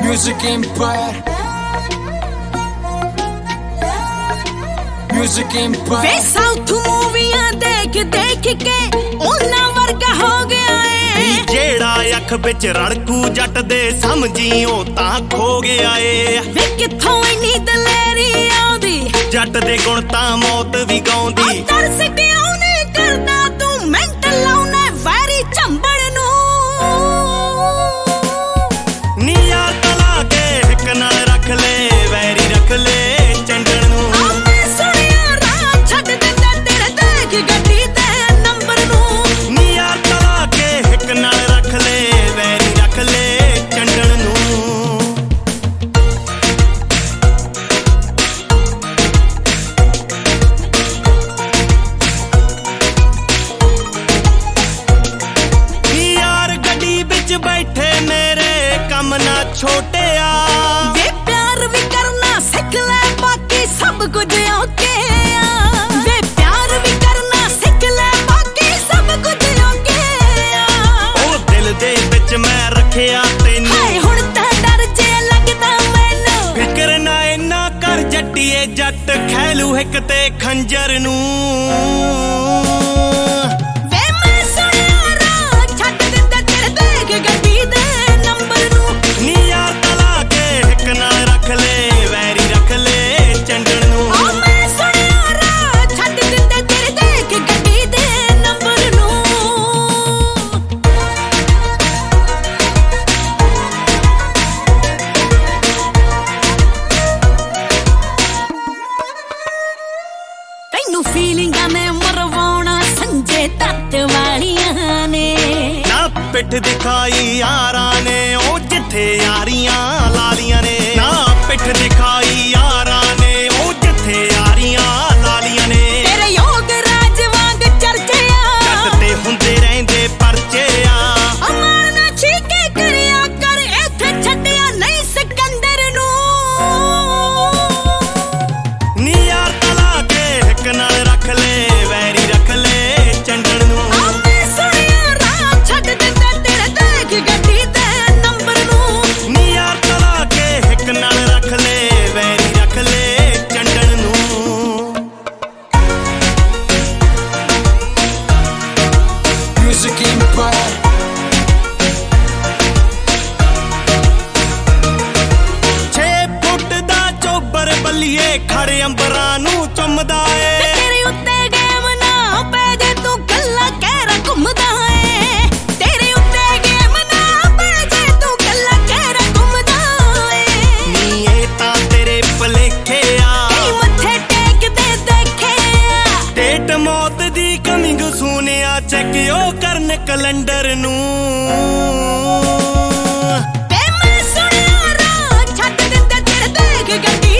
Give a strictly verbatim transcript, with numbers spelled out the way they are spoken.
Music Empire, Music Empire। वे south मूवियां देख देख के उन्ना वर्गा हो गया है। जेड़ा अख बिच रड़कू जट दे समझी ओ तां खो गया है। वे किथों इन्नी दलेरी आउंदी जट दे गुण तां मौत भी गाउंदी। तरस क्यों नहीं करदा तू मेंटल लाउना वैरी चंबड़ नू। नी यार तला के हिक नाल रख ले वैरी रख ले चंडण नू। बैठे मेरे कम ना छोटे आ। वे प्यार भी करना सीख ले बाकी सब कुछ ओके आ। वे प्यार भी करना सीख ले बाकी सब कुछ ओके आ। ओ दिल दे विच मैं रखिया तैनू। हाय हुण तां डर जे लगदा मैनू। फिकर ना इन्ना कर जट्टीए जट खैलू हिक ते खंजर नू। फीलिंगां ने मरवाउणा संजे तत्त वालियां ने। ना पिठ दिखाई यारां ने ओ जिथे यारियां लालियां ने। ना पिठ दिखाई यारां ने ओ जिथे यारियां लालियां ने। तेरे योग राज वांग चर्चे आ जट ते हुंदे रहिंदे परचे आ। अमर ना छीके करिया कर इथे छड्डिया नहीं सिकंदर नू। नी यार तला के हिक नाल रख ले वैरी रख ले चंडण नू। आमे सुनिया राह छड्ड दिंदा तेरे देख गड्डी दे नंबर नू। नी यार तला के हिक नाल रख ले वैरी रख ले चंडण नू। Music Empire, छे फुट दा चोबर बल्लीए खड़े अंबरां नू चुमदा ए। तेरे उत्ते गेम ना पै जे तू कल्ला कहरा घुमदा है। तेरे उत्ते गेम ना पै जे तू कल्ला कहरा घुमदा है। नी ए तां तेरे भलेखे आ। कई मत्थे टेक दे देखे आ। डेट मौत दी कमिंग सुनिया चेक ओ करन कैलेंडर नू। वे मैं सुनिया राह छड्ड दिंदे तेरे देख गड्डी